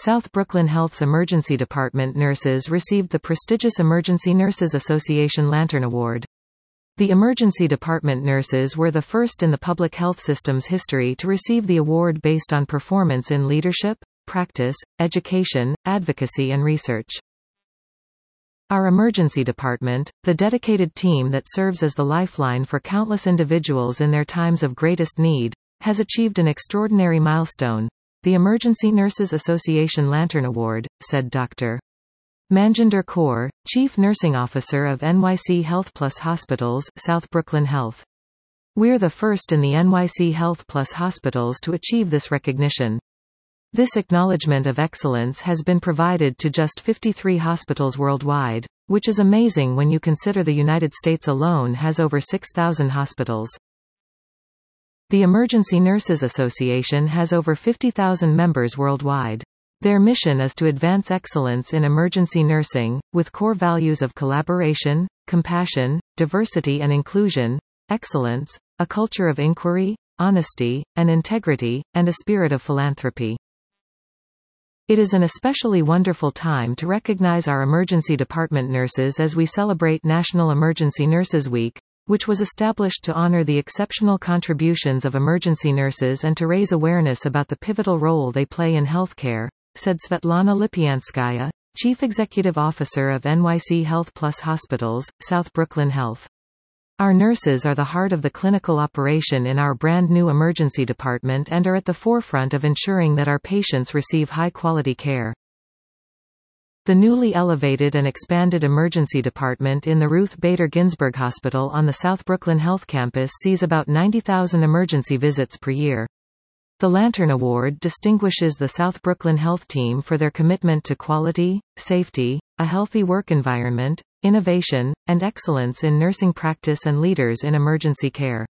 South Brooklyn Health's Emergency Department nurses received the prestigious Emergency Nurses Association Lantern Award. The emergency department nurses were the first in the public health system's history to receive the award based on performance in leadership, practice, education, advocacy and research. Our emergency department, the dedicated team that serves as the lifeline for countless individuals in their times of greatest need, has achieved an extraordinary milestone, the Emergency Nurses Association Lantern Award, said Dr. Manjinder Kaur, Chief Nursing Officer of NYC Health Plus Hospitals, South Brooklyn Health. We're the first in the NYC Health Plus hospitals to achieve this recognition. This acknowledgement of excellence has been provided to just 53 hospitals worldwide, which is amazing when you consider the United States alone has over 6,000 hospitals. The Emergency Nurses Association has over 50,000 members worldwide. Their mission is to advance excellence in emergency nursing, with core values of collaboration, compassion, diversity and inclusion, excellence, a culture of inquiry, honesty, and integrity, and a spirit of philanthropy. It is an especially wonderful time to recognize our emergency department nurses as we celebrate National Emergency Nurses Week, which was established to honor the exceptional contributions of emergency nurses and to raise awareness about the pivotal role they play in healthcare, said Svetlana Lipyanskaya, Chief Executive Officer of NYC Health Plus Hospitals, South Brooklyn Health. Our nurses are the heart of the clinical operation in our brand new emergency department and are at the forefront of ensuring that our patients receive high-quality care. The newly elevated and expanded emergency department in the Ruth Bader Ginsburg Hospital on the South Brooklyn Health campus sees about 90,000 emergency visits per year. The Lantern Award distinguishes the South Brooklyn Health team for their commitment to quality, safety, a healthy work environment, innovation, and excellence in nursing practice and leaders in emergency care.